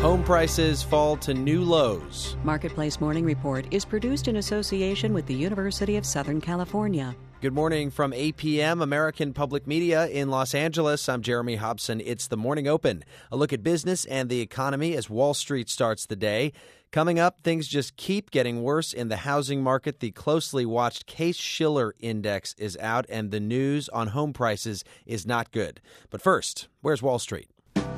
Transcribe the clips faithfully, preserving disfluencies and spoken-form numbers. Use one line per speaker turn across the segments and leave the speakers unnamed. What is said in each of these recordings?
Home prices fall to new lows.
Marketplace Morning Report is produced in association with the University of Southern California.
Good morning from A P M, American Public Media in Los Angeles. I'm Jeremy Hobson. It's the Morning Open. A look at business and the economy as Wall Street starts the day. Coming up, things just keep getting worse in the housing market. The closely watched Case-Shiller Index is out, and the news on home prices is not good. But first, where's Wall Street?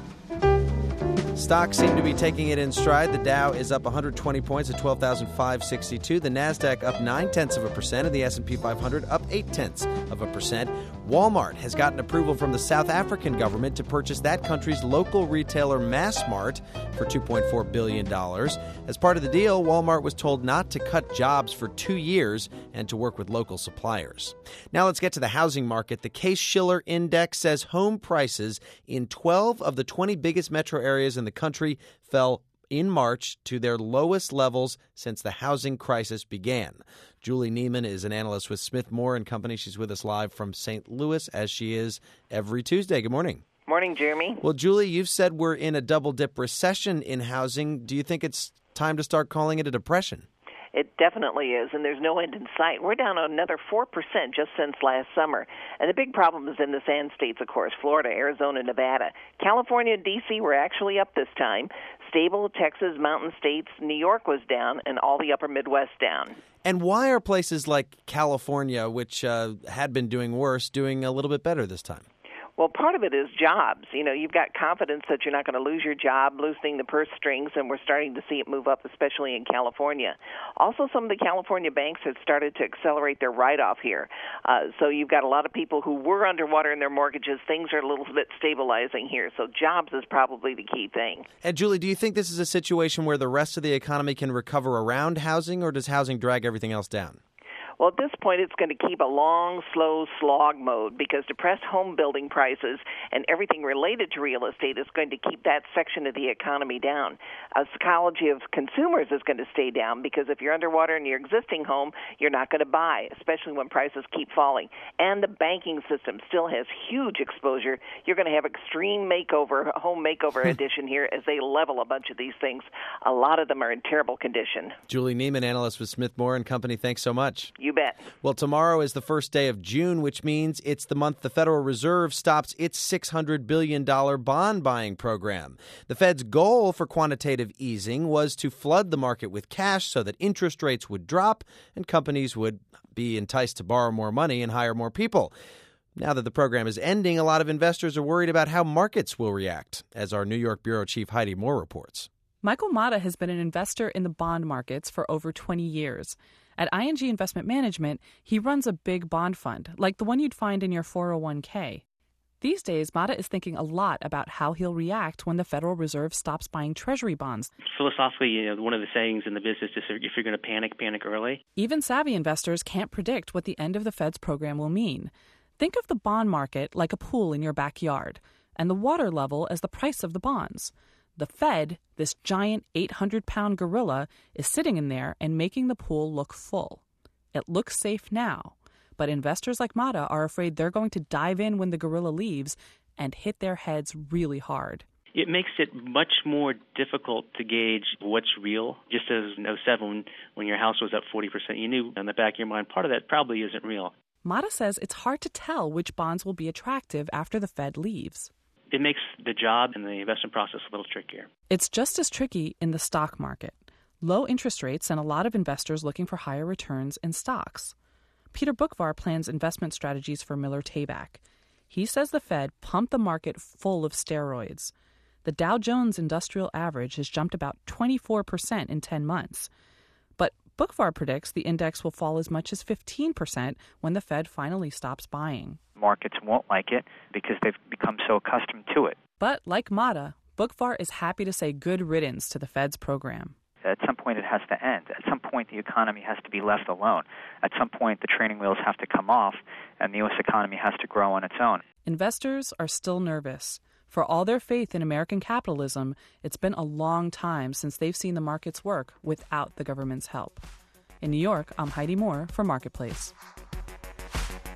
Stocks seem to be taking it in stride. The Dow is up one hundred twenty points at twelve thousand five hundred sixty-two. The Nasdaq up nine tenths of a percent, and the S and P five hundred up eight tenths of a percent. Walmart has gotten approval from the South African government to purchase that country's local retailer Massmart for two point four billion dollars. As part of the deal, Walmart was told not to cut jobs for two years and to work with local suppliers. Now let's get to the housing market. The Case-Shiller Index says home prices in twelve of the twenty biggest metro areas in the country fell in March to their lowest levels since the housing crisis began. Julie Neiman is an analyst with Smith Moore and Company. She's with us live from Saint Louis, as she is every Tuesday. Good morning.
Morning, Jeremy.
Well, Julie, you've said we're in a double-dip recession in housing. Do you think it's time to start calling it a depression?
It definitely is, and there's no end in sight. We're down another four percent just since last summer. And the big problem is in the Sand States, of course, Florida, Arizona, Nevada. California and D C were actually up this time. Stable, Texas, Mountain States, New York was down, and all the upper Midwest down.
And why are places like California, which uh, had been doing worse, doing a little bit better this time?
Well, part of it is jobs. You know, you've got confidence that you're not going to lose your job, loosening the purse strings, and we're starting to see it move up, especially in California. Also, some of the California banks have started to accelerate their write-off here. Uh, so you've got a lot of people who were underwater in their mortgages. Things are a little bit stabilizing here. So jobs is probably the key thing.
And, Julie, do you think this is a situation where the rest of the economy can recover around housing, or does housing drag everything else down?
Well, at this point, it's going to keep a long, slow slog mode because depressed home building prices and everything related to real estate is going to keep that section of the economy down. A psychology of consumers is going to stay down because if you're underwater in your existing home, you're not going to buy, especially when prices keep falling. And the banking system still has huge exposure. You're going to have extreme makeover, home makeover edition here as they level a bunch of these things. A lot of them are in terrible condition.
Julie Neiman, analyst with Smith Moore and Company, thanks so much.
You bet.
Well, tomorrow is the first day of June, which means it's the month the Federal Reserve stops its six hundred billion dollars bond buying program. The Fed's goal for quantitative easing was to flood the market with cash so that interest rates would drop and companies would be enticed to borrow more money and hire more people. Now that the program is ending, a lot of investors are worried about how markets will react, as our New York bureau chief Heidi Moore reports.
Michael Mata has been an investor in the bond markets for over twenty years. At I N G Investment Management, he runs a big bond fund, like the one you'd find in your four oh one k. These days, Mata is thinking a lot about how he'll react when the Federal Reserve stops buying Treasury bonds.
Philosophically, you know, one of the sayings in the business is if you're going to panic, panic early.
Even savvy investors can't predict what the end of the Fed's program will mean. Think of the bond market like a pool in your backyard, and the water level as the price of the bonds. The Fed, this giant eight hundred pound gorilla, is sitting in there and making the pool look full. It looks safe now, but investors like Mata are afraid they're going to dive in when the gorilla leaves and hit their heads really hard.
It makes it much more difficult to gauge what's real. Just as in oh seven, when your house was up forty percent, you knew in the back of your mind part of that probably isn't real.
Mata says it's hard to tell which bonds will be attractive after the Fed leaves.
It makes the job and the investment process a little trickier.
It's just as tricky in the stock market. Low interest rates and a lot of investors looking for higher returns in stocks. Peter Boockvar plans investment strategies for Miller Tabak. He says the Fed pumped the market full of steroids. The Dow Jones Industrial Average has jumped about twenty-four percent in ten months. But Boockvar predicts the index will fall as much as fifteen percent when the Fed finally stops buying.
Markets won't like it because they've become so accustomed to it.
But like Mata, Boockvar is happy to say good riddance to the Fed's program.
At some point, it has to end. At some point, the economy has to be left alone. At some point, the training wheels have to come off, and the U S economy has to grow on its own.
Investors are still nervous. For all their faith in American capitalism, it's been a long time since they've seen the markets work without the government's help. In New York, I'm Heidi Moore for Marketplace.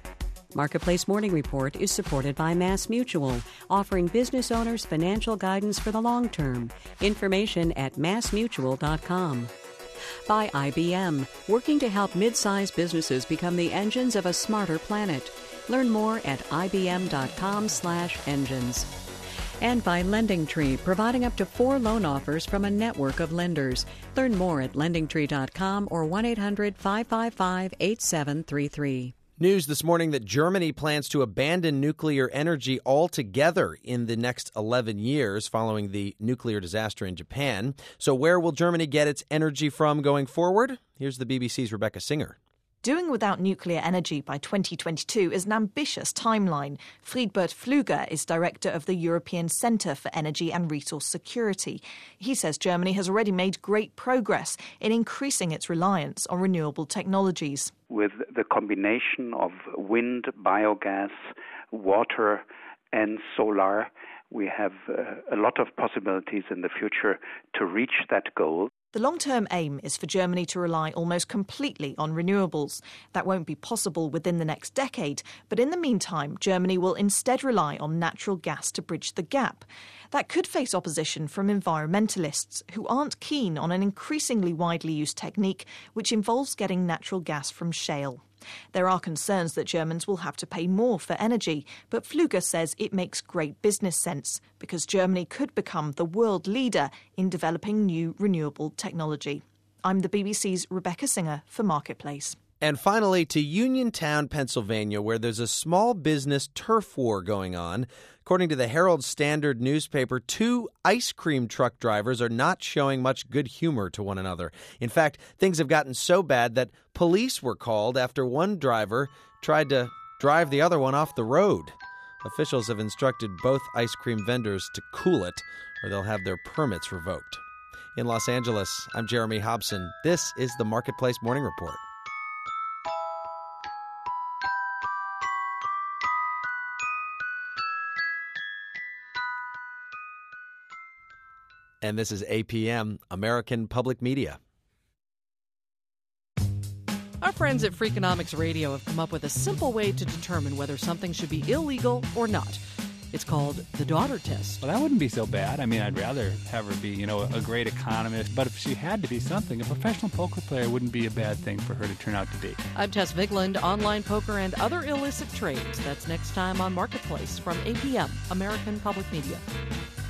Marketplace Morning Report is supported by MassMutual, offering business owners financial guidance for the long term. Information at mass mutual dot com. By I B M, working to help mid-sized businesses become the engines of a smarter planet. Learn more at I B M dot com slash engines. And by LendingTree, providing up to four loan offers from a network of lenders. Learn more at lending tree dot com or one eight hundred five five five eight seven three three.
News this morning that Germany plans to abandon nuclear energy altogether in the next eleven years following the nuclear disaster in Japan. So where will Germany get its energy from going forward? Here's the B B C's Rebecca Singer.
Doing without nuclear energy by twenty twenty-two is an ambitious timeline. Friedbert Pflüger is director of the European Centre for Energy and Resource Security. He says Germany has already made great progress in increasing its reliance on renewable technologies.
With the combination of wind, biogas, water and solar, we have uh, a lot of possibilities in the future to reach that goal.
The long-term aim is for Germany to rely almost completely on renewables. That won't be possible within the next decade, but in the meantime, Germany will instead rely on natural gas to bridge the gap. That could face opposition from environmentalists who aren't keen on an increasingly widely used technique which involves getting natural gas from shale. There are concerns that Germans will have to pay more for energy, but Pflüger says it makes great business sense because Germany could become the world leader in developing new renewable technology. I'm the B B C's Rebecca Singer for Marketplace.
And finally, to Uniontown, Pennsylvania, where there's a small business turf war going on. According to the Herald Standard newspaper, two ice cream truck drivers are not showing much good humor to one another. In fact, things have gotten so bad that police were called after one driver tried to drive the other one off the road. Officials have instructed both ice cream vendors to cool it, or they'll have their permits revoked. In Los Angeles, I'm Jeremy Hobson. This is the Marketplace Morning Report. And this is A P M, American Public Media.
Our friends at Freakonomics Radio have come up with a simple way to determine whether something should be illegal or not. It's called the daughter test.
Well, that wouldn't be so bad. I mean, I'd rather have her be, you know, a great economist. But if she had to be something, a professional poker player wouldn't be a bad thing for her to turn out to be.
I'm Tess Vigland, online poker and other illicit trades. That's next time on Marketplace from A P M, American Public Media.